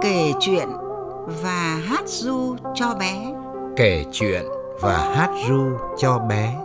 Kể chuyện và hát ru cho bé. Kể chuyện và hát ru cho bé.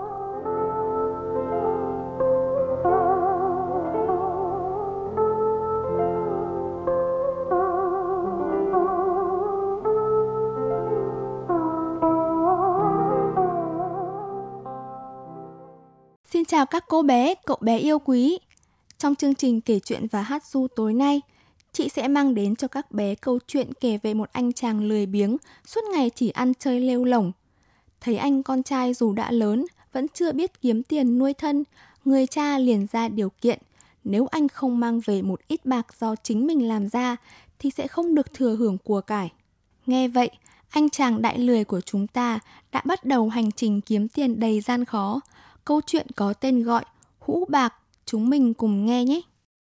Xin chào các cô bé, cậu bé yêu quý. Trong chương trình kể chuyện và hát ru tối nay, chị sẽ mang đến cho các bé câu chuyện kể về một anh chàng lười biếng, suốt ngày chỉ ăn chơi lêu lổng. Thấy anh con trai dù đã lớn, vẫn chưa biết kiếm tiền nuôi thân, người cha liền ra điều kiện. Nếu anh không mang về một ít bạc do chính mình làm ra, thì sẽ không được thừa hưởng của cải. Nghe vậy, anh chàng đại lười của chúng ta đã bắt đầu hành trình kiếm tiền đầy gian khó. Câu chuyện có tên gọi Hũ Bạc, chúng mình cùng nghe nhé.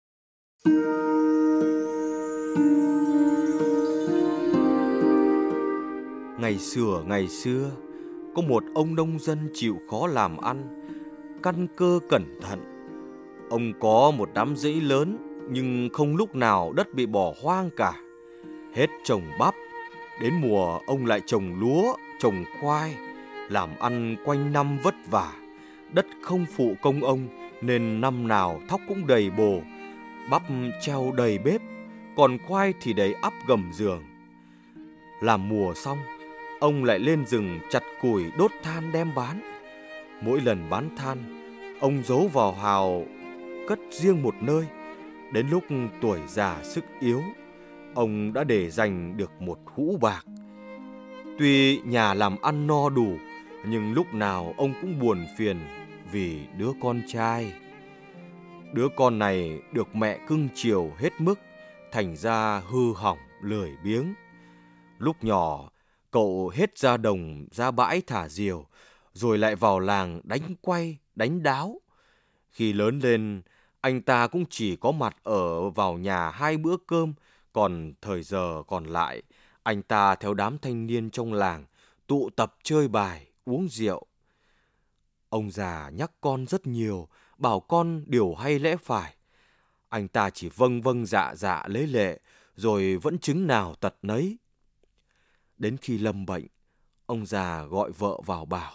Ngày xưa, có một ông nông dân chịu khó làm ăn, căn cơ cẩn thận. Ông có một đám dãy lớn, nhưng không lúc nào đất bị bỏ hoang cả. Hết trồng bắp, đến mùa ông lại trồng lúa, trồng khoai, làm ăn quanh năm vất vả. Đất không phụ công ông nên năm nào thóc cũng đầy bồ, bắp treo đầy bếp, còn khoai thì đầy ắp gầm giường. Làm mùa xong, ông lại lên rừng chặt củi đốt than đem bán. Mỗi lần bán than, ông giấu vào hào cất riêng một nơi. Đến lúc tuổi già sức yếu, ông đã để dành được một hũ bạc. Tuy nhà làm ăn no đủ, nhưng lúc nào ông cũng buồn phiền vì đứa con trai. Đứa con này được mẹ cưng chiều hết mức, thành ra hư hỏng lười biếng. Lúc nhỏ, cậu hết ra đồng ra bãi thả diều, rồi lại vào làng đánh quay, đánh đáo. Khi lớn lên, anh ta cũng chỉ có mặt ở vào nhà 2 bữa cơm, còn thời giờ còn lại, anh ta theo đám thanh niên trong làng tụ tập chơi bài, uống rượu. Ông già nhắc con rất nhiều, bảo con điều hay lẽ phải. Anh ta chỉ vâng vâng dạ dạ lấy lệ, rồi vẫn chứng nào tật nấy. Đến khi lâm bệnh, ông già gọi vợ vào bảo: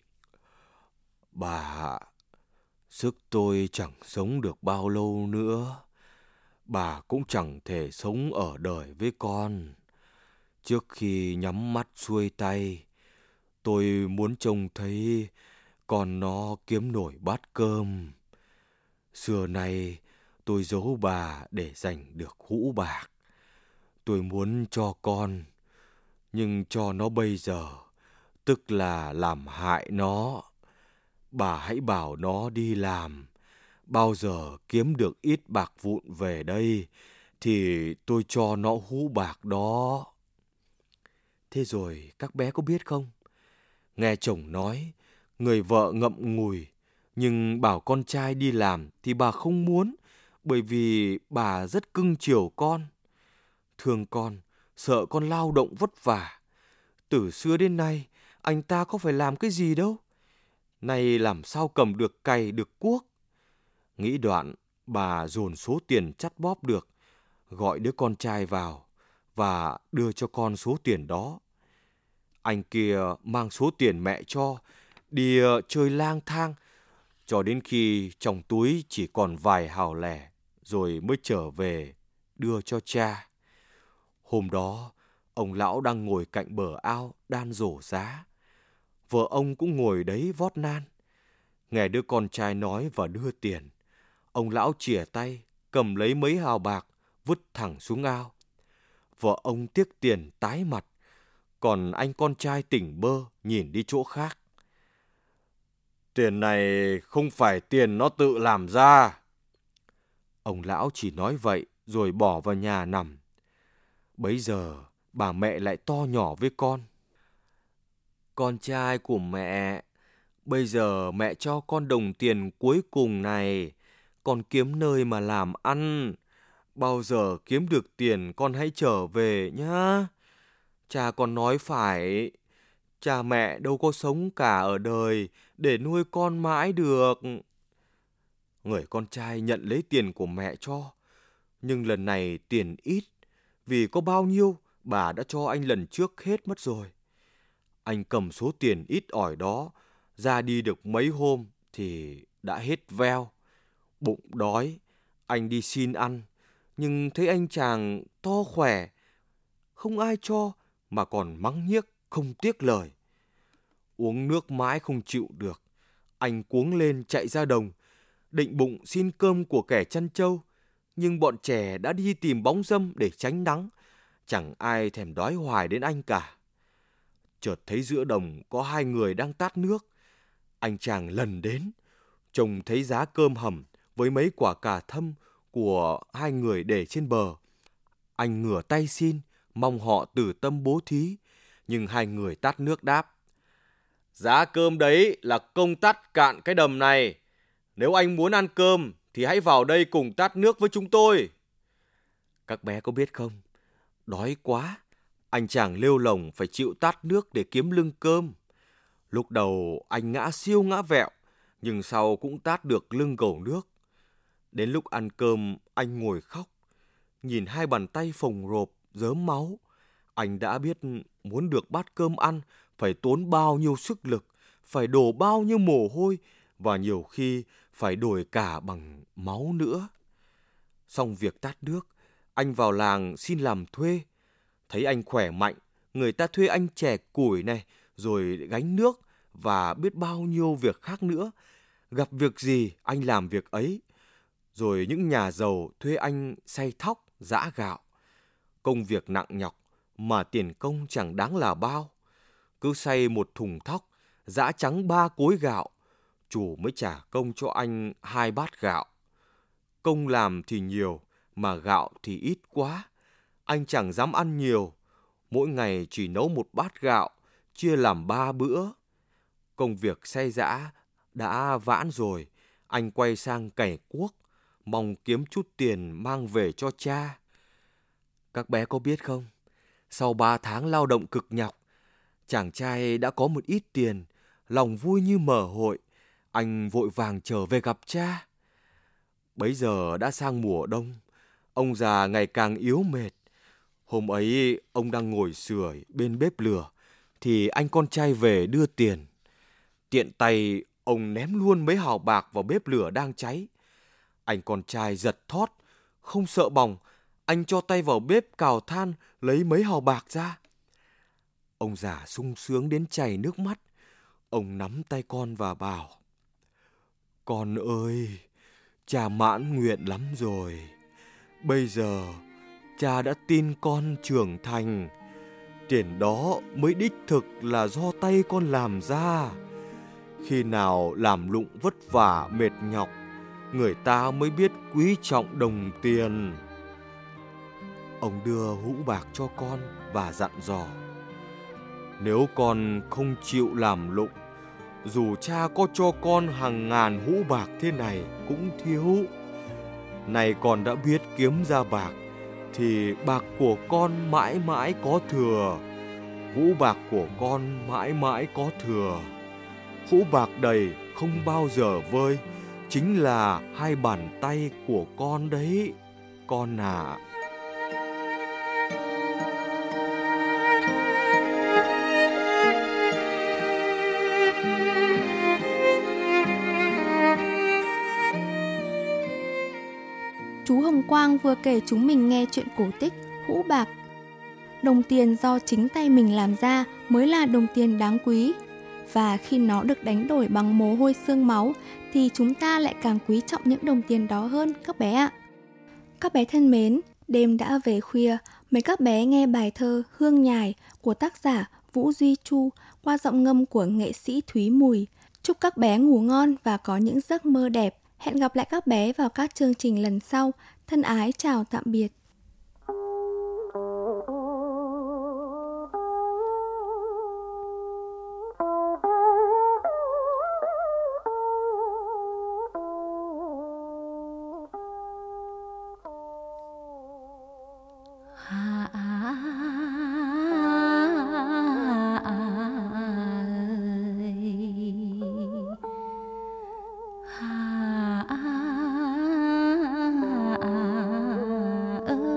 "Bà ạ, sức tôi chẳng sống được bao lâu nữa. Bà cũng chẳng thể sống ở đời với con. Trước khi nhắm mắt xuôi tay, tôi muốn trông thấy con nó kiếm nổi bát cơm. Xưa nay tôi giấu bà để giành được hũ bạc. Tôi muốn cho con, nhưng cho nó bây giờ, tức là làm hại nó. Bà hãy bảo nó đi làm, bao giờ kiếm được ít bạc vụn về đây, thì tôi cho nó hũ bạc đó." Thế rồi các bé có biết không? Nghe chồng nói, người vợ ngậm ngùi, nhưng bảo con trai đi làm thì bà không muốn, bởi vì bà rất cưng chiều con. Thương con, sợ con lao động vất vả. Từ xưa đến nay, anh ta có phải làm cái gì đâu. Nay làm sao cầm được cày được cuốc. Nghĩ đoạn, bà dồn số tiền chắt bóp được, gọi đứa con trai vào và đưa cho con số tiền đó. Anh kia mang số tiền mẹ cho, đi chơi lang thang, cho đến khi trong túi chỉ còn vài hào lẻ, rồi mới trở về đưa cho cha. Hôm đó, ông lão đang ngồi cạnh bờ ao đan rổ giá. Vợ ông cũng ngồi đấy vót nan. Nghe đứa con trai nói và đưa tiền, ông lão chìa tay, cầm lấy mấy hào bạc, vứt thẳng xuống ao. Vợ ông tiếc tiền tái mặt, còn anh con trai tỉnh bơ nhìn đi chỗ khác. "Tiền này không phải tiền nó tự làm ra." Ông lão chỉ nói vậy rồi bỏ vào nhà nằm. Bấy giờ bà mẹ lại to nhỏ với con: "Con trai của mẹ, bây giờ mẹ cho con đồng tiền cuối cùng này, con kiếm nơi mà làm ăn. Bao giờ kiếm được tiền con hãy trở về nhá. Cha con nói phải, cha mẹ đâu có sống cả ở đời để nuôi con mãi được." Người con trai nhận lấy tiền của mẹ cho, nhưng lần này tiền ít, vì có bao nhiêu bà đã cho anh lần trước hết mất rồi. Anh cầm số tiền ít ỏi đó ra đi được mấy hôm thì đã hết veo. Bụng đói, anh đi xin ăn, nhưng thấy anh chàng to khỏe, không ai cho mà còn mắng nhiếc không tiếc lời. Uống nước mãi không chịu được, anh cuống lên chạy ra đồng, định bụng xin cơm của kẻ chăn trâu, nhưng bọn trẻ đã đi tìm bóng râm để tránh nắng, chẳng ai thèm đói hoài đến anh cả. Chợt thấy giữa đồng có hai người đang tát nước. Anh chàng lần đến, trông thấy giá cơm hầm với mấy quả cà thâm của hai người để trên bờ. Anh ngửa tay xin, mong họ từ tâm bố thí, nhưng hai người tát nước đáp: giá cơm đấy là công tát cạn cái đầm này. Nếu anh muốn ăn cơm thì hãy vào đây cùng tát nước với chúng tôi. Các bé có biết không, đói quá, anh chàng lêu lồng phải chịu tát nước để kiếm lưng cơm. Lúc đầu anh ngã siêu ngã vẹo, nhưng sau cũng tát được lưng gầu nước. Đến lúc ăn cơm, anh ngồi khóc. Nhìn hai bàn tay phồng rộp, rớm máu, anh đã biết muốn được bát cơm ăn phải tốn bao nhiêu sức lực, phải đổ bao nhiêu mồ hôi, và nhiều khi phải đổi cả bằng máu nữa. Xong việc tát nước, anh vào làng xin làm thuê. Thấy anh khỏe mạnh, người ta thuê anh chẻ củi này, rồi gánh nước và biết bao nhiêu việc khác nữa. Gặp việc gì anh làm việc ấy. Rồi những nhà giàu thuê anh xay thóc, giã gạo. Công việc nặng nhọc mà tiền công chẳng đáng là bao. Cứ xay một thùng thóc, giã trắng 3 cối gạo, chủ mới trả công cho anh 2 bát gạo. Công làm thì nhiều, mà gạo thì ít quá. Anh chẳng dám ăn nhiều, mỗi ngày chỉ nấu 1 bát gạo, chia làm 3 bữa. Công việc xay giã đã vãn rồi, anh quay sang cày cuốc, mong kiếm chút tiền mang về cho cha. Các bé có biết không, sau 3 tháng lao động cực nhọc, chàng trai đã có một ít tiền, lòng vui như mở hội. Anh vội vàng trở về gặp cha. Bấy giờ đã sang mùa đông, ông già ngày càng yếu mệt. Hôm ấy ông đang ngồi sưởi bên bếp lửa thì anh con trai về đưa tiền. Tiện tay ông ném luôn mấy hào bạc vào bếp lửa đang cháy. Anh con trai giật thót, không sợ bỏng, anh cho tay vào bếp cào than lấy mấy hào bạc ra. Ông già sung sướng đến chảy nước mắt. Ông nắm tay con và bảo: con ơi, cha mãn nguyện lắm rồi. Bây giờ cha đã tin con trưởng thành. Tiền đó mới đích thực là do tay con làm ra. Khi nào làm lụng vất vả mệt nhọc, người ta mới biết quý trọng đồng tiền. Ông đưa hũ bạc cho con và dặn dò: nếu con không chịu làm lụng, dù cha có cho con hàng ngàn hũ bạc thế này cũng thiếu. Này con đã biết kiếm ra bạc, thì bạc của con mãi mãi có thừa. Hũ bạc của con mãi mãi có thừa. Hũ bạc đầy không bao giờ vơi, chính là 2 bàn tay của con đấy, con à. Chú Hồng Quang vừa kể chúng mình nghe chuyện cổ tích Hũ bạc. Đồng tiền do chính tay mình làm ra mới là đồng tiền đáng quý. Và khi nó được đánh đổi bằng mồ hôi xương máu thì chúng ta lại càng quý trọng những đồng tiền đó hơn các bé ạ. Các bé thân mến, đêm đã về khuya, mời các bé nghe bài thơ Hương Nhài của tác giả Vũ Duy Chu qua giọng ngâm của nghệ sĩ Thúy Mùi. Chúc các bé ngủ ngon và có những giấc mơ đẹp. Hẹn gặp lại các bé vào các chương trình lần sau. Thân ái chào tạm biệt. ơi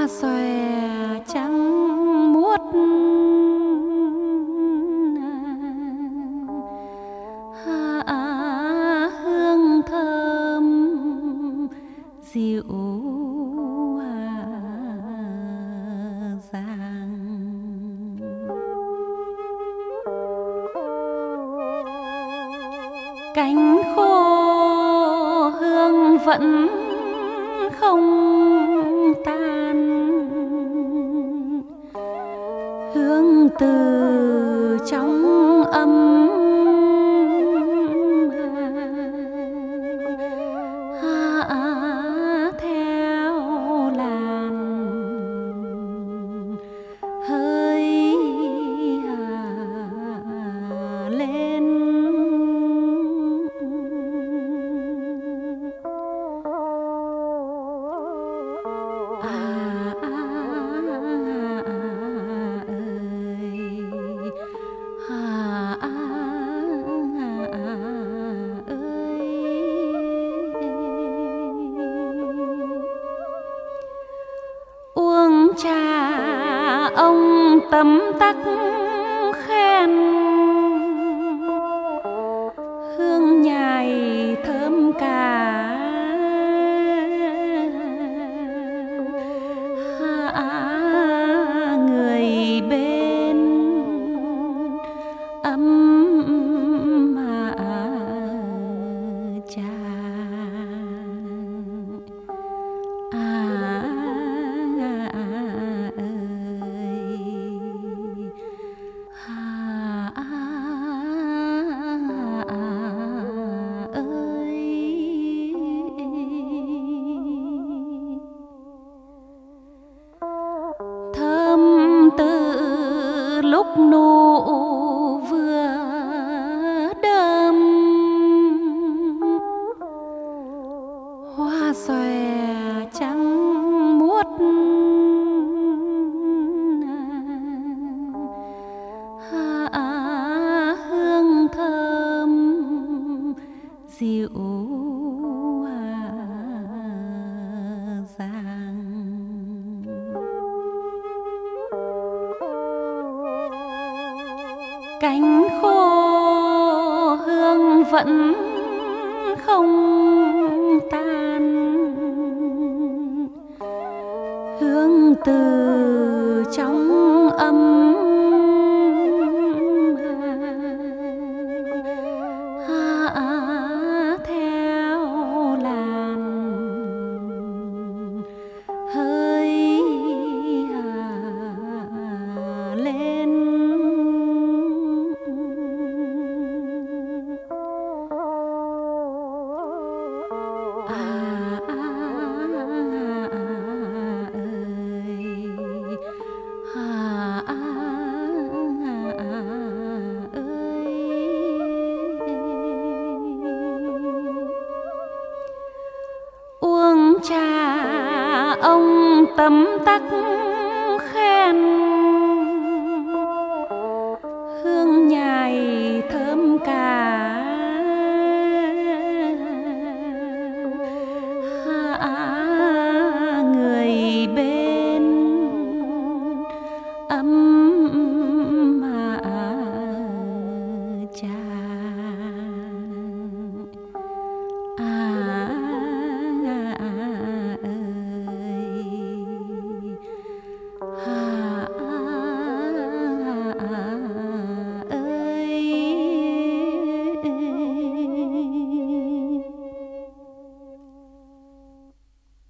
xòe trắng muốt, hương thơm dịu dàng. Cánh khô hương vẫn không tan, hương từ trong ấm theo làn hơi lên. Uống trà ông tấm tắc khen, hương nhài thơm cả. Người bên ấm trà. Thơm từ lúc nụ vừa đơm, hoa xòe trắng muốt, hương thơm dịu dàng. Cánh khô hương vẫn không tan, hương từ trong ấm theo làn hơi lên. Uống trà ông tấm tắc